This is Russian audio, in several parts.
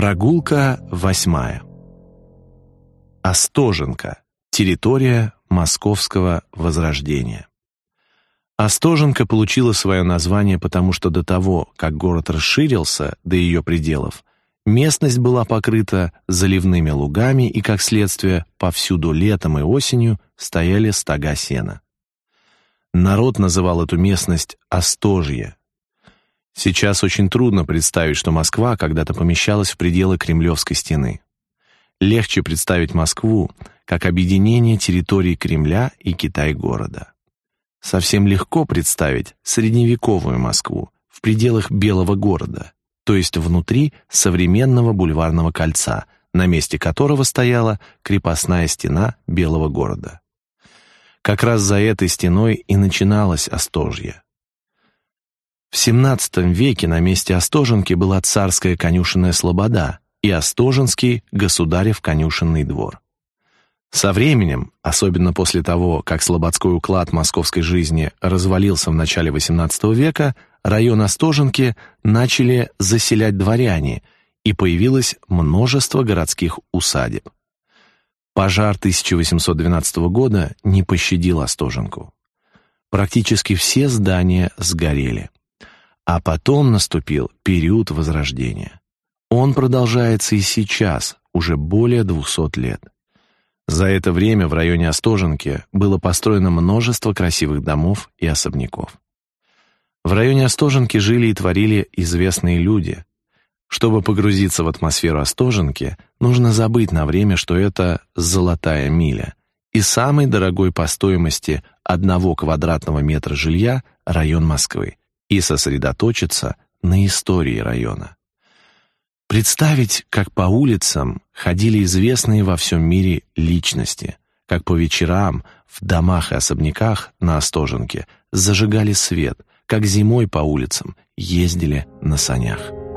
Прогулка 8. Остоженка. Территория Московского Возрождения. Остоженка получила свое название потому, что до того, как город расширился до ее пределов, местность была покрыта заливными лугами и, как следствие, повсюду летом и осенью стояли стога сена. Народ называл эту местность Остожье. Сейчас очень трудно представить, что Москва когда-то помещалась в пределы Кремлевской стены. Легче представить Москву как объединение территорий Кремля и Китай-города. Совсем легко представить средневековую Москву в пределах Белого города, то есть внутри современного бульварного кольца, на месте которого стояла крепостная стена Белого города. Как раз за этой стеной и начиналось Остожье. В XVII веке на месте Остоженки была царская конюшенная слобода и Остоженский государев конюшенный двор. Со временем, особенно после того, как слободской уклад московской жизни развалился в начале XVIII века, район Остоженки начали заселять дворяне, и появилось множество городских усадеб. Пожар 1812 года не пощадил Остоженку. Практически все здания сгорели. А потом наступил период Возрождения. Он продолжается и сейчас, уже более 200 лет. За это время в районе Остоженки было построено множество красивых домов и особняков. В районе Остоженки жили и творили известные люди. Чтобы погрузиться в атмосферу Остоженки, нужно забыть на время, что это золотая миля и самый дорогой по стоимости 1 квадратного метра жилья район Москвы, и сосредоточиться на истории района. Представить, как по улицам ходили известные во всем мире личности, как по вечерам в домах и особняках на Остоженке зажигали свет, как зимой по улицам ездили на санях.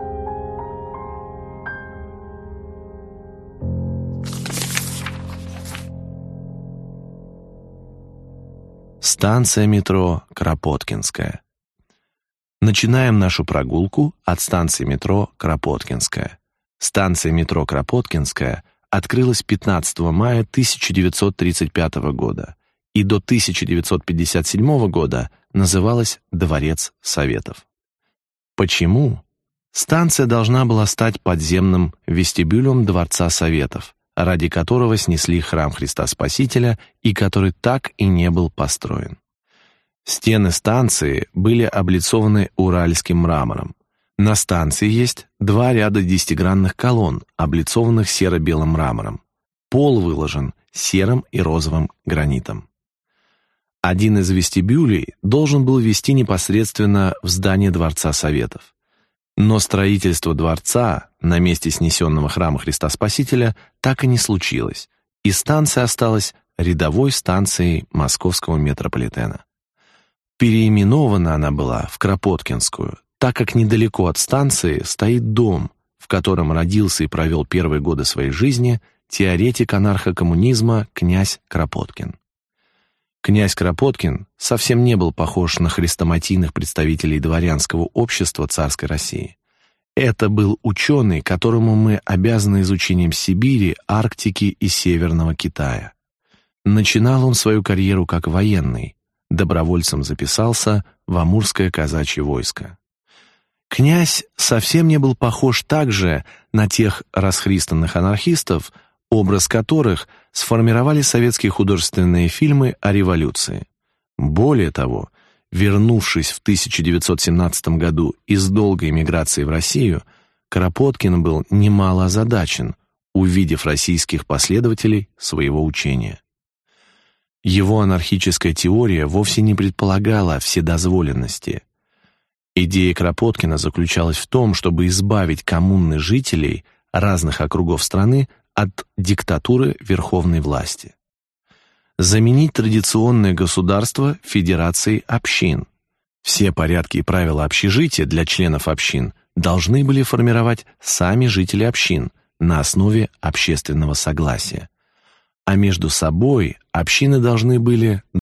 Станция метро Кропоткинская. Начинаем нашу прогулку от станции метро Кропоткинская. Станция метро Кропоткинская открылась 15 мая 1935 года и до 1957 года называлась Дворец Советов. Почему? Станция должна была стать подземным вестибюлем Дворца Советов, ради которого снесли храм Христа Спасителя и который так и не был построен. Стены станции были облицованы уральским мрамором. На станции есть 2 ряда 10-гранных колонн, облицованных серо-белым мрамором. Пол выложен серым и розовым гранитом. Один из вестибюлей должен был вести непосредственно в здание Дворца Советов. Но строительство дворца на месте снесенного храма Христа Спасителя так и не случилось, и станция осталась рядовой станцией московского метрополитена. Переименована она была в Кропоткинскую, так как недалеко от станции стоит дом, в котором родился и провел первые годы своей жизни теоретик анархокоммунизма князь Кропоткин. Князь Кропоткин совсем не был похож на хрестоматийных представителей дворянского общества царской России. Это был ученый, которому мы обязаны изучением Сибири, Арктики и Северного Китая. Начинал он свою карьеру как военный. Добровольцем записался в Амурское казачье войско. Князь совсем не был похож также на тех расхристанных анархистов, образ которых сформировали советские художественные фильмы о революции. Более того, вернувшись в 1917 году из долгой эмиграции в Россию, Кропоткин был немало озадачен, увидев российских последователей своего учения. Его анархическая теория вовсе не предполагала вседозволенности. Идея Кропоткина заключалась в том, чтобы избавить коммуны жителей разных округов страны от диктатуры верховной власти. Заменить традиционное государство федерацией общин. Все порядки и правила общежития для членов общин должны были формировать сами жители общин на основе общественного согласия. А между собой общины должны были